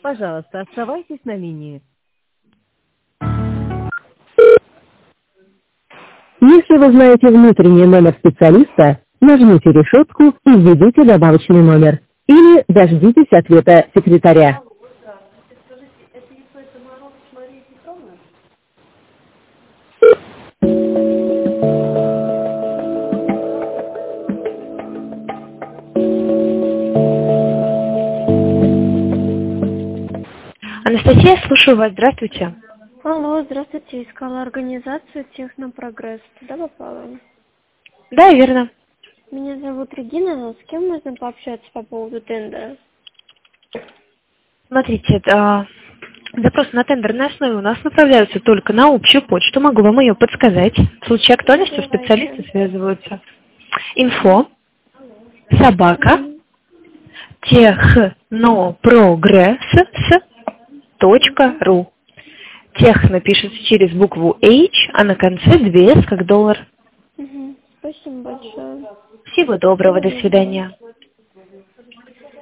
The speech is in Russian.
Пожалуйста, оставайтесь на линии. Если вы знаете внутренний номер специалиста, нажмите решетку и введите добавочный номер. Или дождитесь ответа секретаря. Анастасия, слушаю вас. Здравствуйте. Алло, здравствуйте. Искала организацию Технопрогресс. Туда попала? Да, верно. Меня зовут Регина. С кем можно пообщаться по поводу тендера? Смотрите, запросы на тендерной основе у нас направляются только на общую почту. Могу вам ее подсказать. В случае актуальности специалисты связываются. Info @технопрогресс.ру. Техно пишется через букву H, а на конце 2 S, как доллар. Спасибо большое. Всего доброго, до свидания.